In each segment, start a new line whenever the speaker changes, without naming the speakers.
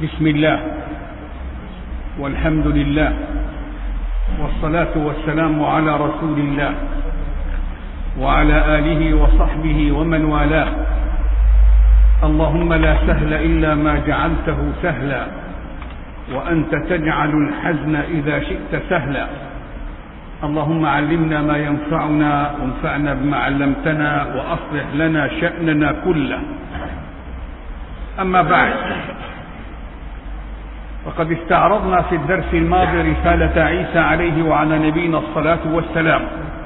بسم الله والحمد لله والصلاة والسلام على رسول الله وعلى آله وصحبه ومن والاه. اللهم لا سهل إلا ما جعلته سهلا وأنت تجعل الحزن إذا شئت سهلا. اللهم علمنا ما ينفعنا وانفعنا بما علمتنا وأصلح لنا شأننا كله. أما بعد، وقد استعرضنا في الدرس الماضي رسالة عيسى عليه وعلى نبينا الصلاة والسلام،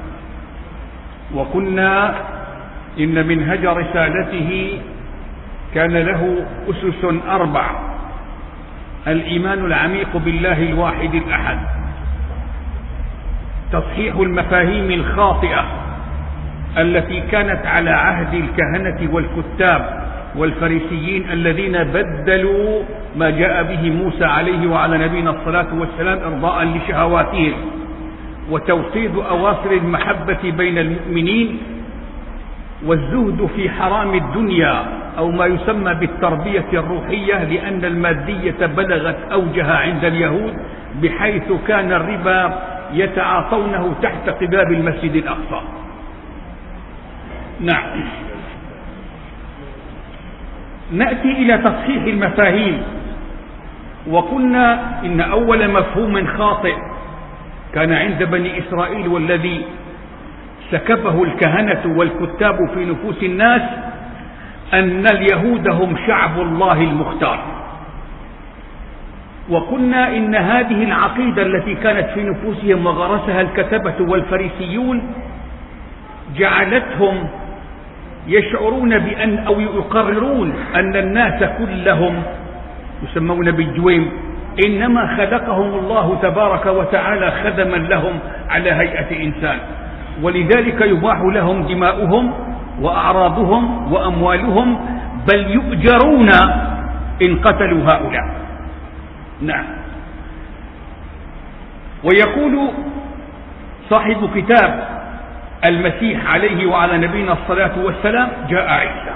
وقلنا إن منهج رسالته كان له أسس 4: الإيمان العميق بالله الواحد الأحد، تصحيح المفاهيم الخاطئة التي كانت على عهد الكهنة والكتاب والفريسيين الذين بدلوا ما جاء به موسى عليه وعلى نبينا الصلاة والسلام إرضاء لشهواتهم وتوطيد أواصر المحبة بين المؤمنين والزهد في حرام الدنيا أو ما يسمى بالتربية الروحية، لأن المادية بلغت أوجها عند اليهود بحيث كان الربا يتعاطونه تحت قباب المسجد الأقصى. نعم، نأتي إلى تصحيح المفاهيم. وقلنا إن أول مفهوم خاطئ كان عند بني إسرائيل والذي سكبه الكهنة والكتاب في نفوس الناس أن اليهود هم شعب الله المختار. وقلنا إن هذه العقيدة التي كانت في نفوسهم وغرسها الكتبة والفريسيون جعلتهم يشعرون بأن أو يقررون أن الناس كلهم يسمون بالجويم إنما خلقهم الله تبارك وتعالى خدما لهم على هيئة إنسان، ولذلك يباح لهم دماؤهم وأعراضهم وأموالهم، بل يؤجرون إن قتلوا هؤلاء. نعم. ويقول صاحب كتاب المسيح عليه وعلى نبينا الصلاة والسلام: جاء عيسى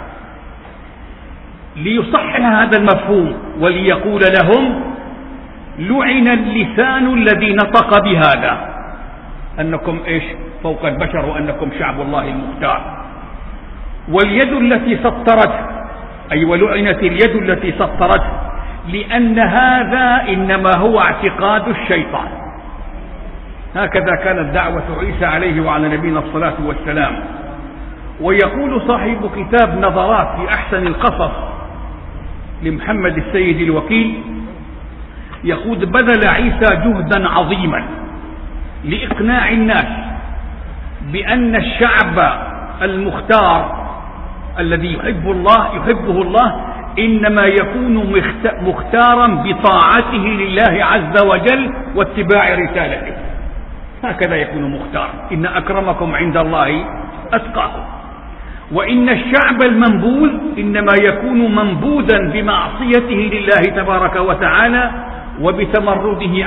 ليصحح هذا المفهوم وليقول لهم: لعن اللسان الذي نطق بهذا، أنكم إيش فوق البشر وأنكم شعب الله المختار، واليد التي سطرت، أي ولعنت اليد التي سطرت، لأن هذا إنما هو اعتقاد الشيطان. هكذا كانت دعوة عيسى عليه وعلى نبينا الصلاة والسلام. ويقول صاحب كتاب نظرات في أحسن القصص لمحمد السيد الوكيل، يقول: بذل عيسى جهدا عظيما لإقناع الناس بأن الشعب المختار الذي يحبه الله إنما يكون مختارا بطاعته لله عز وجل واتباع رسالته. هكذا يكون مختار: إن أكرمكم عند الله أتقاكم. وإن الشعب المنبوذ إنما يكون منبوذا بمعصيته لله تبارك وتعالى وبتمرده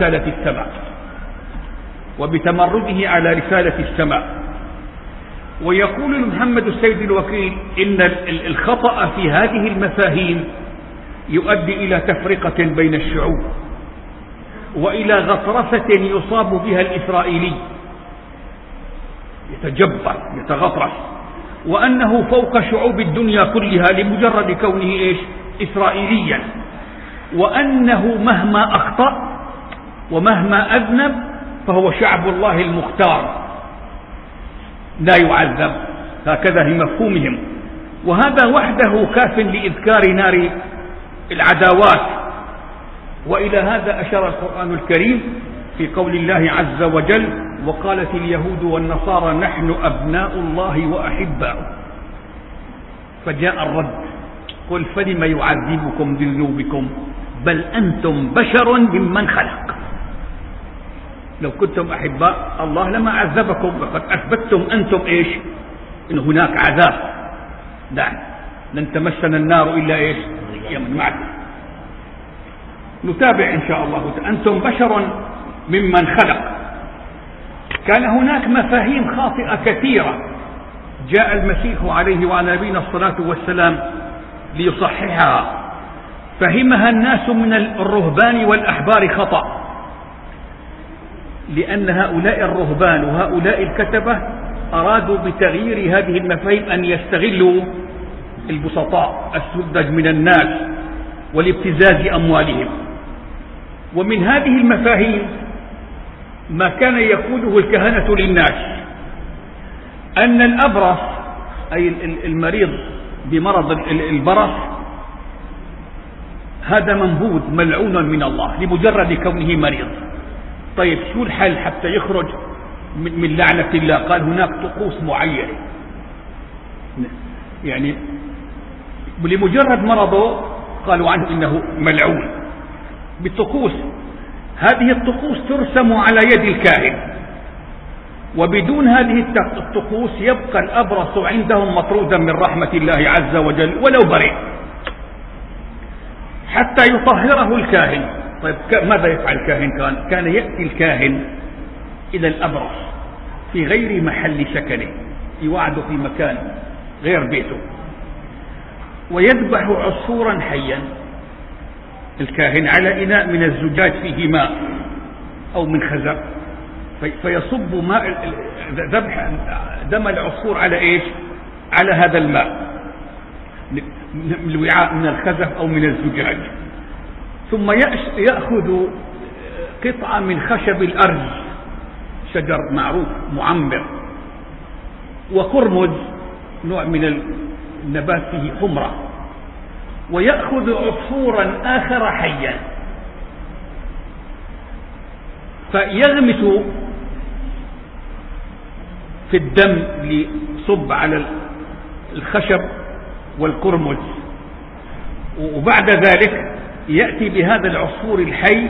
على رسالة السماء. ويقول محمد السيد الوكيل إن الخطأ في هذه المفاهيم يؤدي إلى تفرقة بين الشعوب وإلى غطرسة يصاب بها الإسرائيلي، يتجبر يتغطرس، وأنه فوق شعوب الدنيا كلها لمجرد كونه إيش؟ إسرائيليا، وأنه مهما أخطأ ومهما أذنب فهو شعب الله المختار لا يعذب. هكذا في مفهومهم، وهذا وحده كاف لإذكار نار العداوات. وإلى هذا أشار القرآن الكريم في قول الله عز وجل: وقالت اليهود والنصارى نحن أبناء الله وأحباؤه. فجاء الرد: قل فلم يعذبكم بذنوبكم بل أنتم بشر ممن خلق. لو كنتم أحباء الله لما عذبكم، وقد أثبتتم أنتم إيش؟ إن هناك عذاب. نعم، لن تمسنا النار إلا إيش؟ يوم معكم. نتابع إن شاء الله. أنتم بشر ممن خلق. كان هناك مفاهيم خاطئة كثيرة جاء المسيح عليه وعلى نبينا الصلاة والسلام ليصححها، فهمها الناس من الرهبان والأحبار خطأ، لأن هؤلاء الرهبان وهؤلاء الكتبة أرادوا بتغيير هذه المفاهيم أن يستغلوا البسطاء السذج من الناس والابتزاز أموالهم. ومن هذه المفاهيم ما كان يقوله الكهنة للناس أن الأبرص أي المريض بمرض البرص هذا منبوذ ملعون من الله لمجرد كونه مريض. طيب شو الحل حتى يخرج من لعنة الله؟ قال هناك طقوس معينة، يعني لمجرد مرضه قالوا عنه إنه ملعون بالطقوس. هذه الطقوس ترسم على يد الكاهن، وبدون هذه الطقوس يبقى الأبرص عندهم مطرودا من رحمة الله عز وجل ولو بريء حتى يطهره الكاهن. طيب ماذا يفعل الكاهن؟ كان يأتي الكاهن إلى الأبرص في غير محل سكنه، يوعده في مكان غير بيته، ويذبح عصفورا حيا الكاهن على إناء من الزجاج فيه ماء أو من خزف، فيصب ماء ذبح دم العصفور على إيش؟ على هذا الماء من الوعاء من الخزف أو من الزجاج، ثم يأخذ قطعة من خشب الأرز، شجر معروف معمر، وقرمز نوع من النبات فيه حمرة، ويأخذ عصفورا آخر حيا فيغمس في الدم ليصب على الخشب والقرمز، وبعد ذلك يأتي بهذا العصفور الحي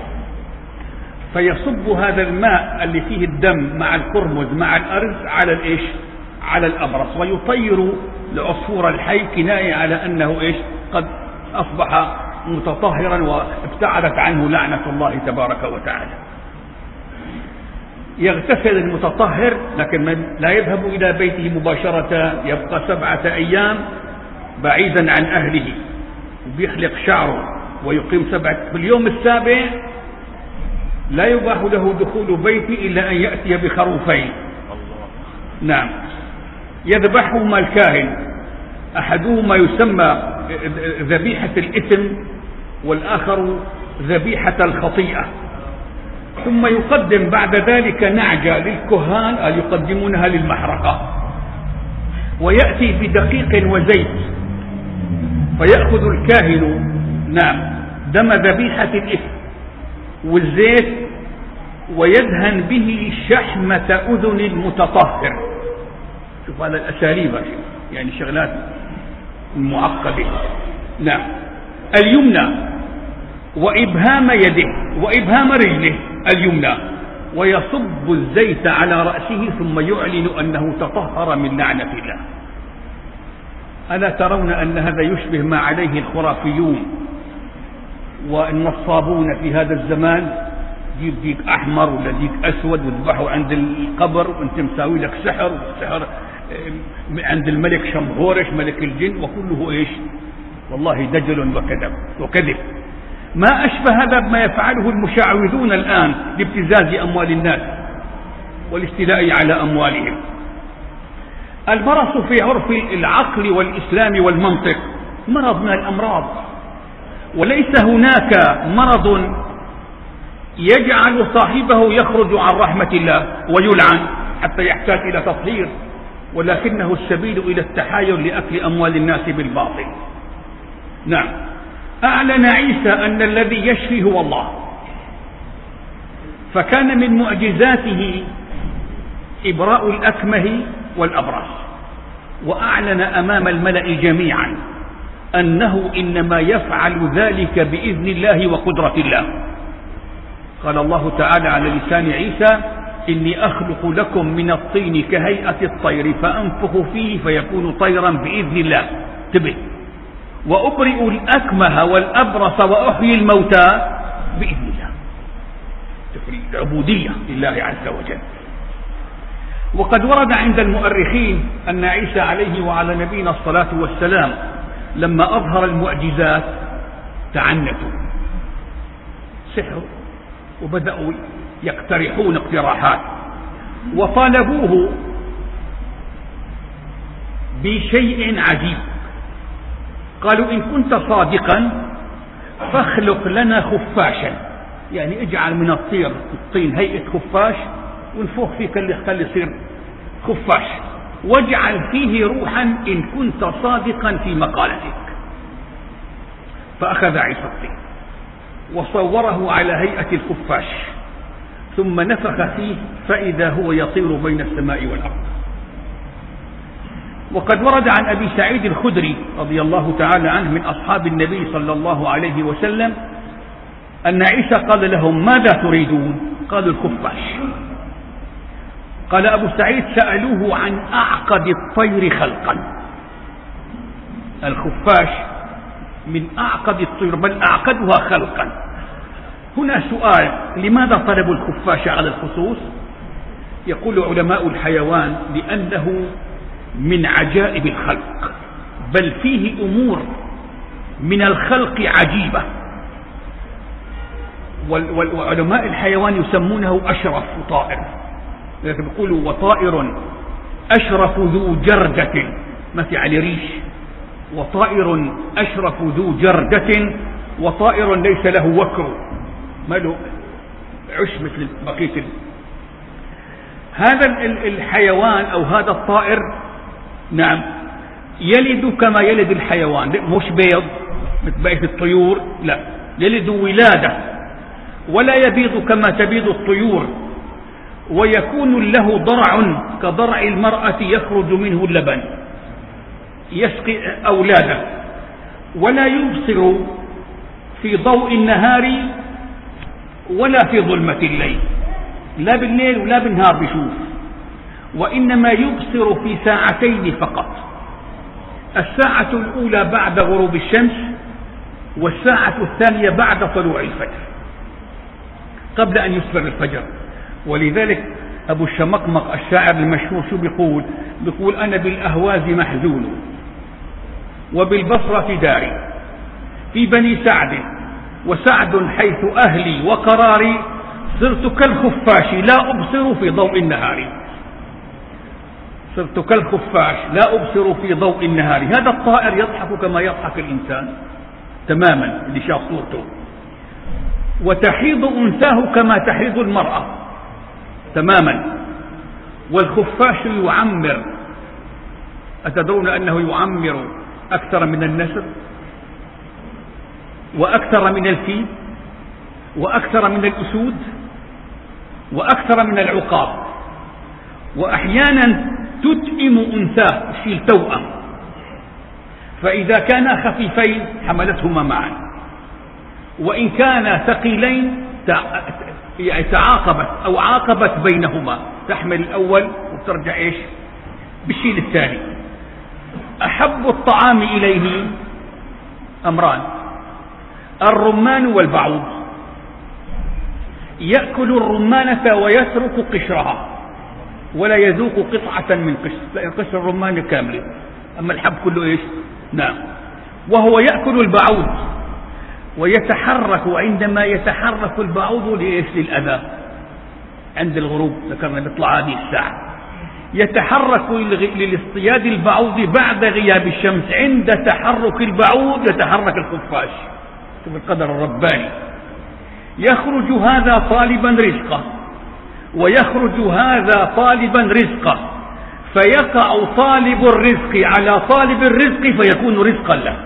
فيصب هذا الماء اللي فيه الدم مع القرمز مع الأرز على الإيش؟ على الأبرص، ويطير العصفور الحي كناية على أنه إيش؟ قد أصبح متطهرا وابتعدت عنه لعنة الله تبارك وتعالى. يغتسل المتطهر لكن لا يذهب إلى بيته مباشرة، يبقى 7 أيام بعيدا عن أهله، وبيحلق شعره ويقيم 7. في اليوم السابع لا يباح له دخول بيته إلا أن يأتي بخروفين. نعم، يذبحهما الكاهن، أحدهما يسمى ذبيحة الإثم والآخر ذبيحة الخطيئة، ثم يقدم بعد ذلك نعجة للكهان يقدمونها للمحرقة، ويأتي بدقيق وزيت فيأخذ الكاهن دم ذبيحة الإثم والزيت ويدهن به شحمة أذن المتطهر. شوف هذا الأساليب يعني شغلات معقدة. نعم، اليمنى وإبهام يده وإبهام رجله اليمنى، ويصب الزيت على رأسه ثم يعلن أنه تطهر من لعنة الله. ألا ترون أن هذا يشبه ما عليه الخرافيون والنصابون في هذا الزمان؟ جيب ديك أحمر ولا ديك أسود وذبحه عند القبر وانت مساوي لك سحر عند الملك شمهورش ملك الجن، وكله إيش؟ والله دجل وكذب. ما أشبه هذا بما يفعله المشعوذون الآن لابتزاز أموال الناس والاستيلاء على أموالهم. البرص في عرف العقل والإسلام والمنطق مرض من الأمراض، وليس هناك مرض يجعل صاحبه يخرج عن رحمة الله ويلعن حتى يحتاج إلى تطهير، ولكنه السبيل إلى التحايل لأكل أموال الناس بالباطل. نعم، أعلن عيسى أن الذي يشفي هو الله، فكان من معجزاته إبراء الأكمه والأبرص، وأعلن أمام الملأ جميعا أنه إنما يفعل ذلك بإذن الله وقدرة الله. قال الله تعالى على لسان عيسى: إني أخلق لكم من الطين كهيئة الطير فأنفخ فيه فيكون طيرا بإذن الله. انتبه، وأبرئ الأكمه والأبرص وأحيي الموتى بإذن الله. العبودية لله عز وجل. وقد ورد عند المؤرخين أن عيسى عليه وعلى نبينا الصلاة والسلام لما أظهر المعجزات تعنتوا سحر، وبدأوا يقترحون اقتراحات، وطالبوه بشيء عجيب. قالوا إن كنت صادقا فاخلق لنا خفاشا، يعني اجعل من الطين هيئة خفاش ونفوخ فيه خلي يصير خفاش، واجعل فيه روحا إن كنت صادقا في مقالتك. فأخذ عيسى الطين وصوره على هيئة الخفاش، ثم نفخ فيه فإذا هو يطير بين السماء والأرض. وقد ورد عن أبي سعيد الخدري رضي الله تعالى عنه من أصحاب النبي صلى الله عليه وسلم أن عيسى قال لهم ماذا تريدون؟ قالوا الخفاش. قال أبو سعيد سألوه عن أعقد الطير خلقا. الخفاش من أعقد الطير بل أعقدها خلقا. هنا سؤال: لماذا طلبوا الخفاش على الخصوص؟ يقول علماء الحيوان لأنه من عجائب الخلق، بل فيه أمور من الخلق عجيبة. وعلماء الحيوان يسمونه أشرف طائر، يقولوا وطائر أشرف ذو جردة، ما في عليه ريش، وطائر أشرف ذو جردة، وطائر ليس له وكر، ما له عش مثل بقية. هذا الحيوان أو هذا الطائر نعم يلد كما يلد الحيوان، مش بيض مثل بقية الطيور، لا، يلد ولادة، ولا يبيض كما تبيض الطيور، ويكون له ضرع كضرع المرأة يخرج منه اللبن يسقي أولاده، ولا يبصر في ضوء النهار ولا في ظلمة الليل، لا بالليل ولا بالنهار بيشوف، وإنما يبصر في ساعتين فقط، الساعة الأولى بعد غروب الشمس، والساعة الثانية بعد طلوع الفجر، قبل أن يسفر الفجر. ولذلك أبو الشمقمق الشاعر المشهور شو بيقول أنا بالأهواز محزون وبالبصرة داري، في بني سعد وسعد حيث أهلي وقراري، صرت كالخفاش لا أبصر في ضوء النهار. صرت كالخفاش لا أبصر في ضوء النهار. هذا الطائر يضحك كما يضحك الإنسان تماما اللي شاف صورته، وتحيض أنثاه كما تحيض المرأة تماما. والخفاش يعمر، أتدرون أنه يعمر أكثر من النسر وأكثر من الفيل وأكثر من الأسود وأكثر من العقاب، وأحيانا تتئم أنثاه تشيل توأم، فإذا كانا خفيفين حملتهما معا، وإن كانا ثقيلين تعاقبت أو عاقبت بينهما، تحمل الأول وترجع إيش بالشيل الثاني. أحب الطعام إليه أمران: الرمان والبعوض. يأكل الرمانة ويترك قشرها ولا يذوق قطعة من قشر، لا قشر الرمان كامل، أما الحب كله إيش؟ نعم. وهو يأكل البعوض ويتحرك، عندما يتحرك البعوض لإيش؟ للأذى عند الغروب، ذكرنا بيطلع هذه الساعة، يتحرك لاصطياد البعوض بعد غياب الشمس. عند تحرك البعوض يتحرك الخفاش، شوف القدر الرباني. يخرج هذا طالبا رزقه ويخرج هذا طالبا رزقه، فيقع طالب الرزق على طالب الرزق فيكون رزقا له.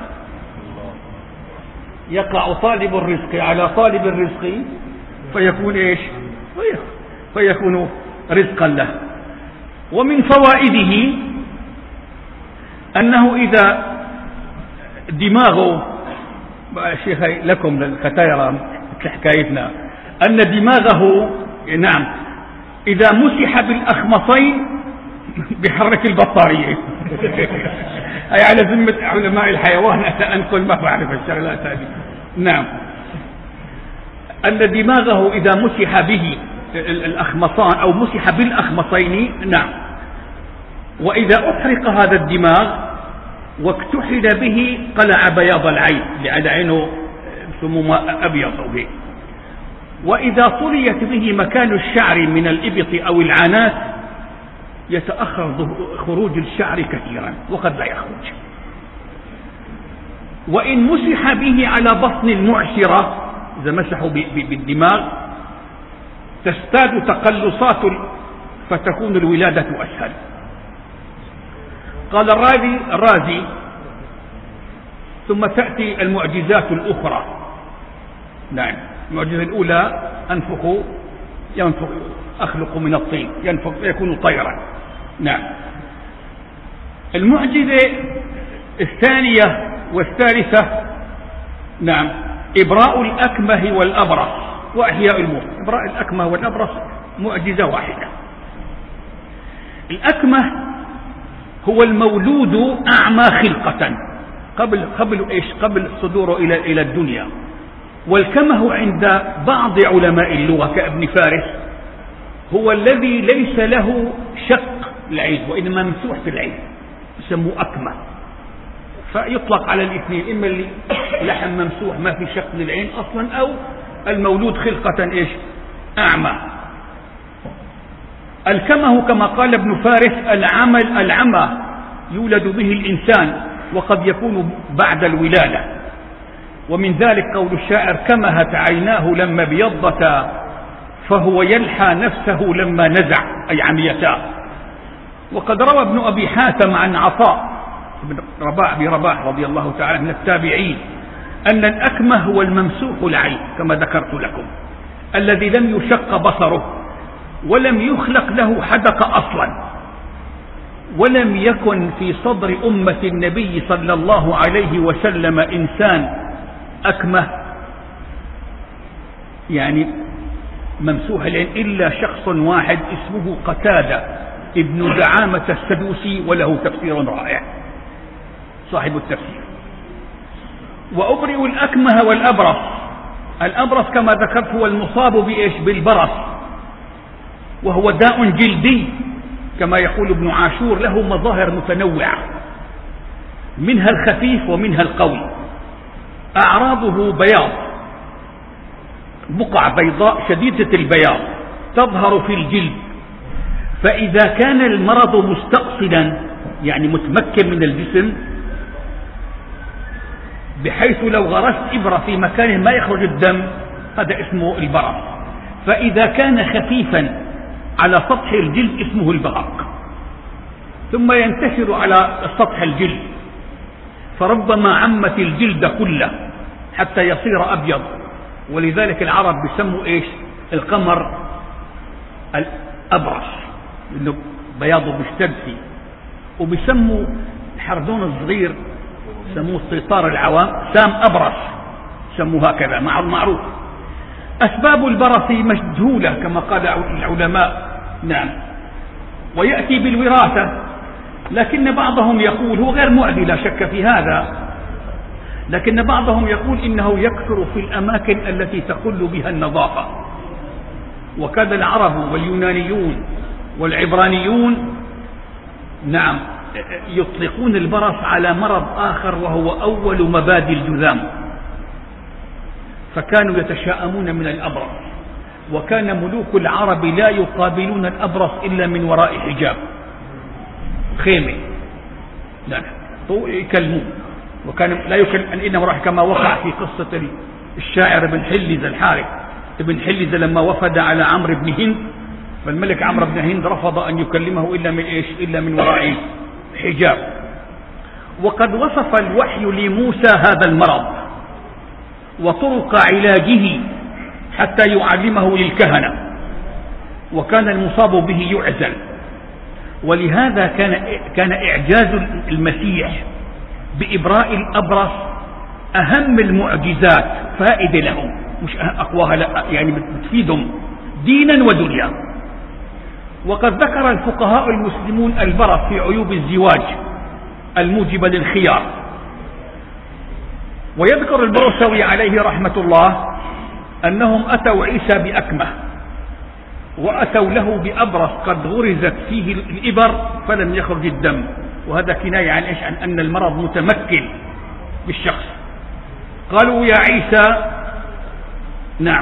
يقع طالب الرزق على طالب الرزق فيكون ايش؟ فيكون رزقا له. ومن فوائده أنه إذا دماغه، شيخ لكم الختايرة مثل حكايتنا، أن دماغه نعم إذا مسح بالأخمصين بحرك البطارية. أي على ذمة علماء الحيوان، أنقل ما بعرف الشغلات هذه. نعم، أن دماغه إذا مسح به الأخمصان أو مسح بالأخمصين، نعم، وإذا أحرق هذا الدماغ واكتحل به قلع بياض العين، لأن عينه يسموه ماء أبيض أو هيك. وإذا طليت به مكان الشعر من الإبط أو العنات يتأخر خروج الشعر كثيرا وقد لا يخرج. وإن مسح به على بطن المعسرة، إذا مسحوا بالدماغ، تزداد تقلصات فتكون الولادة أسهل. قال الرازي: ثم تأتي المعجزات الأخرى. نعم، المعجزة الأولى ينفخ أخلق من الطين، ينفخ يكون طيرا. نعم. المعجزة الثانية والثالثة، نعم، إبراء الأكمه والأبرص وأحياء الموت. إبراء الأكمه والأبرص معجزة واحدة. الأكمه هو المولود أعمى خلقة قبل صدوره إلى الدنيا. والكمه عند بعض علماء اللغة كابن فارس هو الذي ليس له شق العين وإنما ممسوح في العين، يسموه أكمه. فيطلق على الاثنين، إما اللي لحم ممسوح ما في شق للعين أصلا، أو المولود خلقة أعمى. الكمه كما قال ابن فارس العمى يولد به الإنسان وقد يكون بعد الولادة. ومن ذلك قول الشاعر: كمهت عيناه لما ابيضتا فهو يلحى نفسه لما نزع، أي عميتا. وقد روى ابن أبي حاتم عن عطاء بن رباح رضي الله تعالى من التابعين أن الأكمه هو الممسوح العين كما ذكرت لكم، الذي لم يشق بصره ولم يخلق له حدق أصلا، ولم يكن في صدر أمة النبي صلى الله عليه وسلم إنسان أكمه يعني ممسوح العين إلا شخص واحد اسمه قتادة ابن دعامة السدوسي، وله تفسير رائع صاحب التفسير. وأبرئ الأكمه والأبرص. الأبرص كما ذكرت هو المصاب بالبرص، وهو داء جلدي كما يقول ابن عاشور، له مظاهر متنوعة منها الخفيف ومنها القوي. أعراضه بياض، بقع بيضاء شديدة البياض تظهر في الجلد. فإذا كان المرض مستقصدا يعني متمكن من الجسم بحيث لو غرست إبرة في مكان ما يخرج الدم، هذا اسمه البرص. فإذا كان خفيفا على سطح الجلد اسمه البهق، ثم ينتشر على سطح الجلد، فربما عمت الجلد كله حتى يصير أبيض. ولذلك العرب بيسموا القمر الأبرص لأنه بياضه مشتد فيه. وبيسموا الحردون الصغير سموه السيطار العوام سام أبرص، سموه هكذا معروف. أسباب البرص مجهولة كما قال العلماء. نعم. ويأتي بالوراثة، لكن بعضهم يقول، هو غير معدي لا شك في هذا، لكن بعضهم يقول إنه يكثر في الأماكن التي تخل بها النظافة. وكان العرب واليونانيون والعبرانيون نعم يطلقون البرص على مرض آخر وهو أول مبادئ الجذام، فكانوا يتشاءمون من الأبرص. وكان ملوك العرب لا يقابلون الأبرص إلا من وراء حجاب خيمة، لا يكلمون. وكان لا يكلم، إنما راح كما وقع في قصة الشاعر ابن حلزة الحارث ابن حلزة لما وفد على عمرو بن هند، فالملك عمرو بن هند رفض أن يكلمه إلا من وراء حجاب. وقد وصف الوحي لموسى هذا المرض وطرق علاجه حتى يعلمه للكهنة، وكان المصاب به يعزل. ولهذا كان إعجاز المسيح بإبراء الأبرص أهم المعجزات، فائدة لهم مش أقواها، لا يعني بتفيدهم دينا ودنيا. وقد ذكر الفقهاء المسلمون البرص في عيوب الزواج الموجبة للخيار. ويذكر البروسوي عليه رحمة الله أنهم أتوا عيسى بأكمه، وأتوا له بأبرص قد غرزت فيه الإبر فلم يخرج الدم، وهذا كناية عن أن المرض متمكن بالشخص. قالوا: يا عيسى نعم،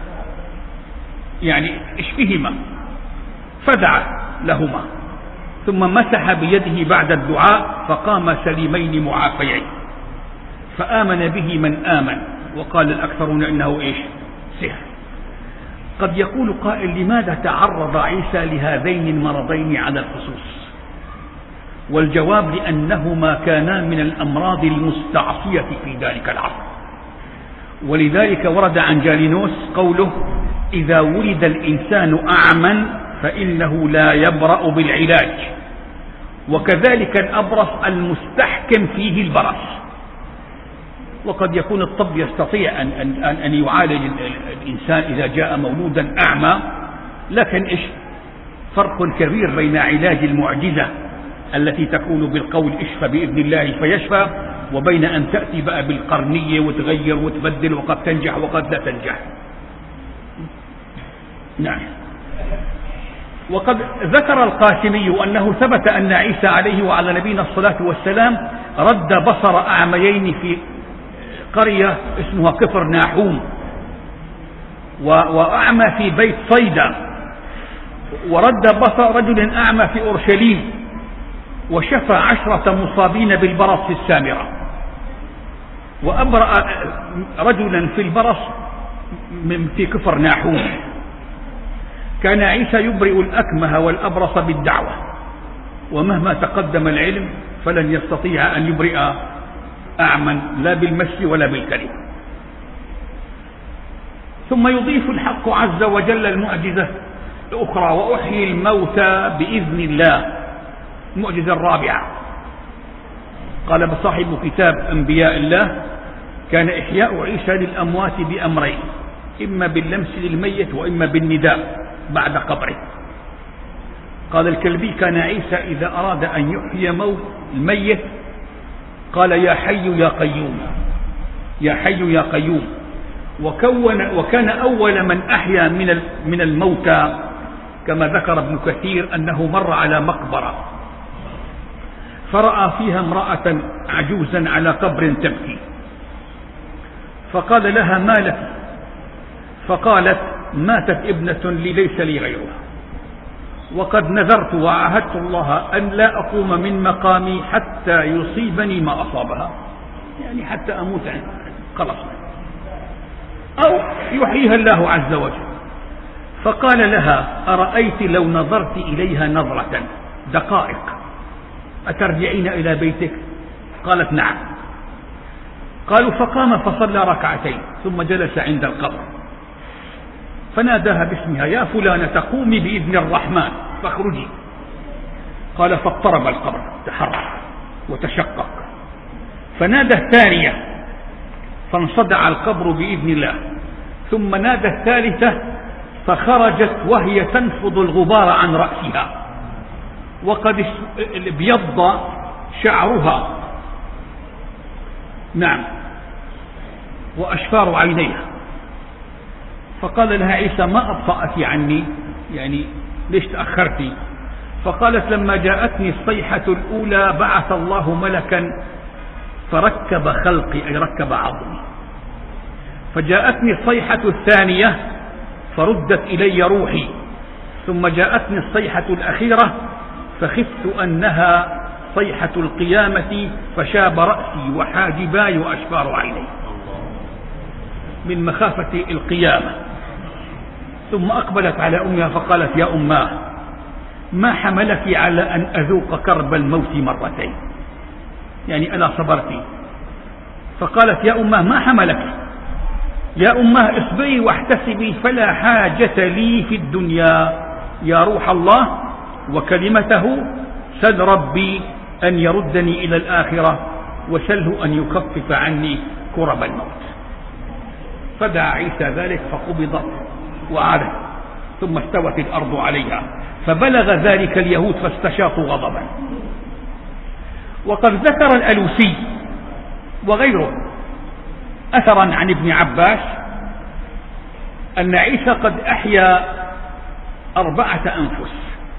يعني اشفهما، فدعا لهما ثم مسح بيده بعد الدعاء فقام سليمين معافيين، فآمن به من آمن، وقال الأكثرون إنه إيش؟ سحر. قد يقول قائل: لماذا تعرض عيسى لهذين المرضين على الخصوص؟ والجواب: لأنهما كانا من الأمراض المستعصية في ذلك العصر، ولذلك ورد عن جالينوس قوله: إذا ولد الإنسان أعمى فإنه لا يبرأ بالعلاج، وكذلك الأبرص المستحكم فيه البرص. وقد يكون الطب يستطيع أن يعالج الإنسان إذا جاء مولودا أعمى، لكن إيش فرق كبير بين علاج المعجزة التي تكون بالقول اشفى بإذن الله فيشفى، وبين أن تأتي بقى بالقرنية وتغير وتبدل، وقد تنجح وقد لا تنجح. نعم. وقد ذكر القاسمي أنه ثبت أن عيسى عليه وعلى نبينا الصلاة والسلام رد بصر أعميين في قرية اسمها كفر ناحوم، وأعمى في بيت صيدا، ورد بصر رجل أعمى في أورشليم، وشفى 10 مصابين بالبرص في السامرة، وأبرأ رجلا في البرص في كفر ناحوم. كان عيسى يبرئ الأكمه والأبرص بالدعوة، ومهما تقدم العلم فلن يستطيع أن يبرئ أعمى لا بالمس ولا بالكلمة. ثم يضيف الحق عز وجل المعجزة الأخرى: وأحيي الموتى بإذن الله، المعجزة الرابعة. قال بصاحب كتاب أنبياء الله: كان إحياء عيسى للأموات بأمرين، إما باللمس للميت وإما بالنداء بعد قبره. قال الكلبي: كان عيسى إذا أراد أن يحيي الميت قال: يا حي يا قيوم، يا حي يا قيوم. وكان أول من أحيا من الموتى كما ذكر ابن كثير أنه مر على مقبرة فرأى فيها امرأة عجوزا على قبر تبكي، فقال لها: ما لك؟ فقالت: ماتت ابنة لي ليس لي غيرها، وقد نذرت وعاهدت الله أن لا أقوم من مقامي حتى يصيبني ما أصابها، يعني حتى أموت خلاص، أو يحييها الله عز وجل. فقال لها: أرأيت لو نظرت إليها نظرة دقائق أترجعين إلى بيتك؟ قالت: نعم. قالوا: فقام فصلى ركعتين ثم جلس عند القبر فناداها باسمها: يا فلانة قومي بإذن الرحمن فاخرجي. قال: فاضطرب القبر، تحرك وتشقق، فنادى الثانية فانصدع القبر بإذن الله، ثم نادى الثالثة فخرجت وهي تنفض الغبار عن رأسها، وقد ابيض شعرها، نعم، وأشفار عينيها. فقال لها عيسى: ما أبطأت عني، يعني ليش تأخرتي؟ فقالت: لما جاءتني الصيحة الأولى بعث الله ملكا فركب خلقي، أي ركب عظمي، فجاءتني الصيحة الثانية فردت إلي روحي، ثم جاءتني الصيحة الأخيرة فخفت أنها صيحة القيامة فشاب رأسي وحاجباي وأشفار عيني من مخافة القيامة. ثم أقبلت على أمها فقالت: يا أماه، ما حملك على أن أذوق كرب الموت مرتين؟ يعني ألا صبرتي؟ فقالت: يا أماه ما حملك؟ يا أماه اصبري واحتسبي، فلا حاجة لي في الدنيا يا روح الله، وكلمته سل ربي أن يردني إلى الآخرة وسله أن يخفف عني كرب الموت. فدعا عيسى ذلك فقبضت وعادت، ثم استوت الأرض عليها، فبلغ ذلك اليهود فاستشاطوا غضبا. وقد ذكر الألوسي وغيره أثرا عن ابن عباس أن عيسى قد أحيا 4 أنفس: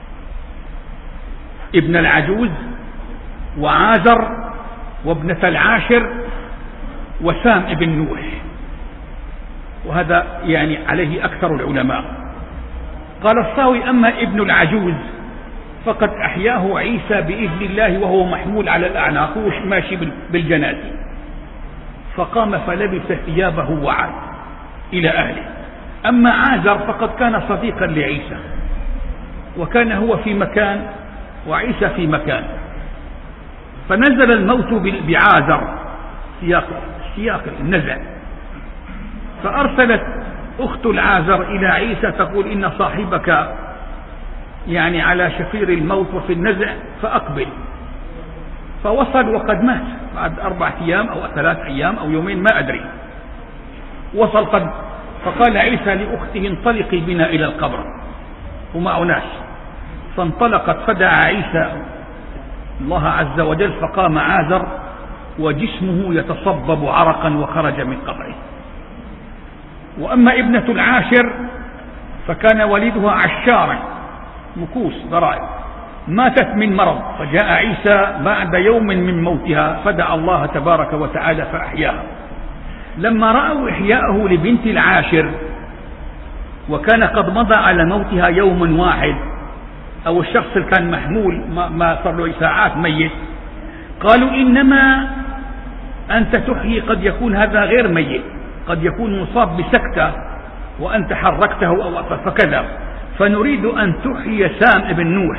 ابن العجوز وعازر وابنة العاشر وسام ابن نوح. وهذا يعني عليه أكثر العلماء. قال الصاوي: أما ابن العجوز فقد أحياه عيسى بإذن الله وهو محمول على الأعناق ماشي بالجنازة، فقام فلبس ثيابه وعاد إلى أهله. أما عازر فقد كان صديقا لعيسى، وكان هو في مكان وعيسى في مكان، فنزل الموت بعازر سياق النزع، فأرسلت أخت العازر إلى عيسى تقول: إن صاحبك يعني على شفير الموت وفي النزع فأقبل. فوصل وقد مات بعد 4 أيام أو 3 أيام أو يومين ما أدري، وصل قد. فقال عيسى لأخته: انطلقي بنا إلى القبر ومع ناس. فانطلقت فدعا عيسى الله عز وجل، فقام عازر وجسمه يتصبب عرقا وخرج من قبره. وأما ابنة العاشر فكان والدها عشارا مكوس ضرائب، ماتت من مرض، فجاء عيسى بعد يوم من موتها فدعا الله تبارك وتعالى فأحياها. لما رأوا إحياءه لبنت العاشر وكان قد مضى على موتها يوم واحد، أو الشخص اللي كان محمول ما صار له ساعات ميت، قالوا: إنما أنت تحيي، قد يكون هذا غير ميت، قد يكون مصاب بسكتة وأنت حركته أو فكذا، فنريد أن تحيي سام ابن نوح.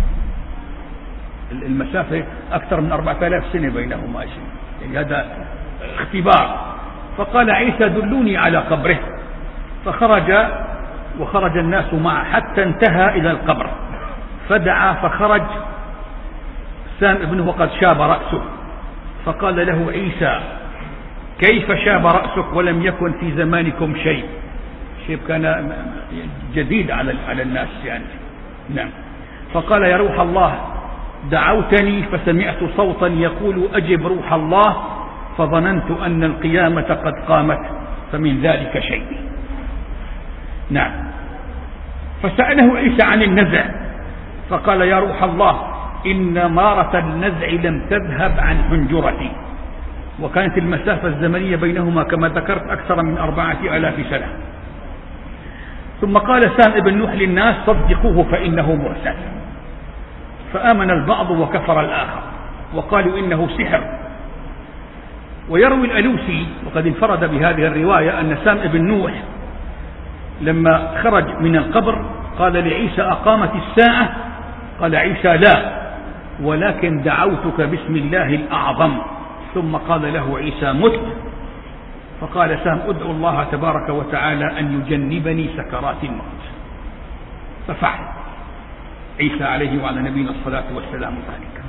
المسافة أكثر من 4000 سنة بينهما، يعني هذا اختبار. فقال عيسى: دلوني على قبره. فخرج وخرج الناس معه حتى انتهى إلى القبر، فدعا فخرج سام ابنه وقد شاب رأسه، فقال له عيسى: كيف شاب رأسك ولم يكن في زمانكم شيء؟ شيء كان جديد على الناس يعني. نعم. فقال: يا روح الله، دعوتني فسمعت صوتا يقول: أجب روح الله، فظننت أن القيامة قد قامت، فمن ذلك شيء. نعم. فسأله عيسى عن النزع، فقال: يا روح الله، إن مارة النزع لم تذهب عن حنجرتي. وكانت المسافة الزمنية بينهما كما ذكرت أكثر من 4000 سنة. ثم قال سام ابن نوح للناس: صدقوه فإنه مرسل. فآمن البعض وكفر الآخر، وقالوا إنه سحر. ويروي الألوسي وقد انفرد بهذه الرواية أن سام ابن نوح لما خرج من القبر قال لعيسى: أقامت الساعة؟ قال عيسى: لا، ولكن دعوتك باسم الله الأعظم. ثم قال له عيسى: مت. فقال سام: ادعو الله تبارك وتعالى أن يجنبني سكرات الموت. ففعل عيسى عليه وعلى نبينا الصلاة والسلام ذلك.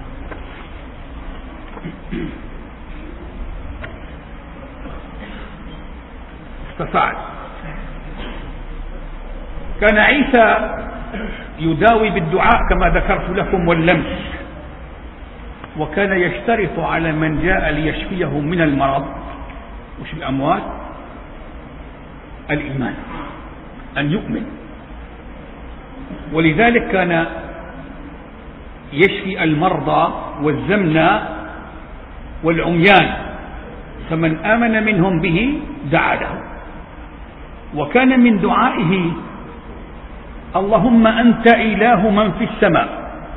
ففعل. كان عيسى يداوي بالدعاء كما ذكرت لكم واللمس، وكان يشترط على من جاء ليشفيه من المرض مش الأموات الإيمان، أن يؤمن. ولذلك كان يشفي المرضى والزمنى والعميان، فمن آمن منهم به دعا له. وكان من دعائه: اللهم أنت إله من في السماء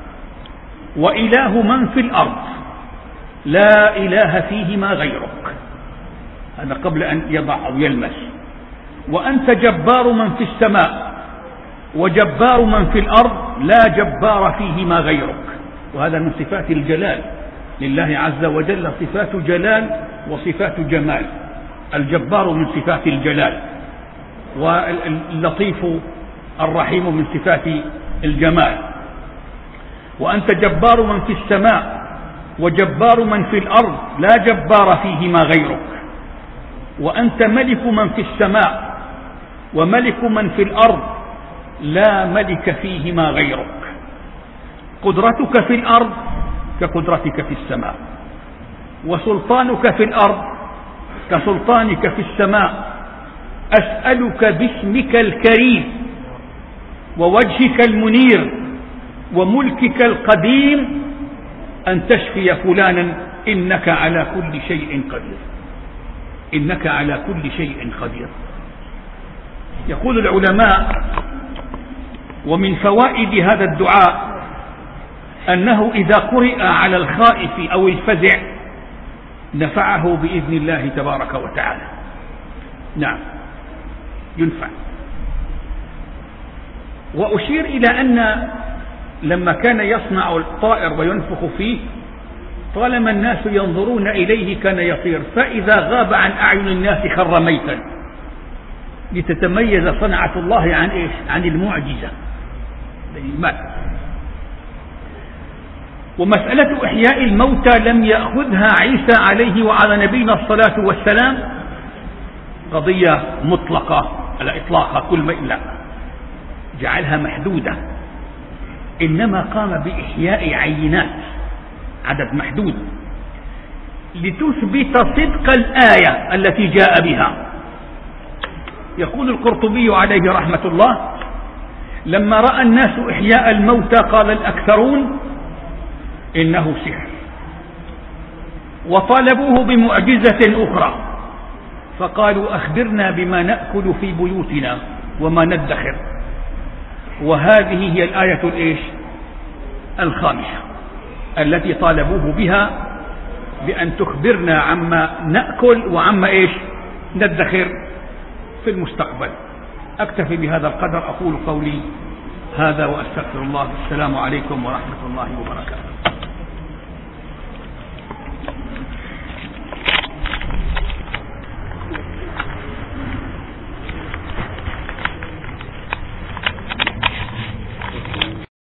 وإله من في الأرض، لا إله فيهما غيرك. هذا قبل أن يضع أو يلمس. وأنت جبار من في السماء وجبار من في الأرض، لا جبار فيهما غيرك. وهذا من صفات الجلال لله عز وجل، صفات جلال وصفات جمال. الجبار من صفات الجلال، واللطيف الرحيم من صفات الجمال. وأنت جبار من في السماء وجبار من في الأرض، لا جبار فيهما غيرك. وأنت ملك من في السماء وملك من في الأرض، لا ملك فيهما غيرك. قدرتك في الأرض كقدرتك في السماء، وسلطانك في الأرض كسلطانك في السماء. أسألك باسمك الكريم ووجهك المنير وملكك القديم أن تشفي فلانا، إنك على كل شيء قدير. إنك على كل شيء قدير. يقول العلماء: ومن فوائد هذا الدعاء أنه إذا قرئ على الخائف أو الفزع نفعه بإذن الله تبارك وتعالى. نعم، ينفع. وأشير إلى أن لما كان يصنع الطائر وينفخ فيه طالما الناس ينظرون إليه كان يطير، فإذا غاب عن أعين الناس خر ميتا، لتتميز صنعة الله عن إيش؟ عن المعجزة. ومسألة إحياء الموتى لم يأخذها عيسى عليه وعلى نبينا الصلاة والسلام قضية مطلقة على إطلاقها كل ما لا، جعلها محدودة، إنما قام بإحياء عينات عدد محدود لتثبت صدق الآية التي جاء بها. يقول القرطبي عليه رحمة الله: لما رأى الناس إحياء الموتى قال الأكثرون إنه سحر، وطالبوه بمعجزة أخرى فقالوا: أخبرنا بما نأكل في بيوتنا وما ندخر. وهذه هي الآية الإيش؟ الخامسة التي طالبوه بها، بأن تخبرنا عما نأكل وعما إيش؟ ندخر في المستقبل. أكتفي بهذا القدر، أقول قولي هذا وأستغفر الله. السلام عليكم ورحمة الله وبركاته.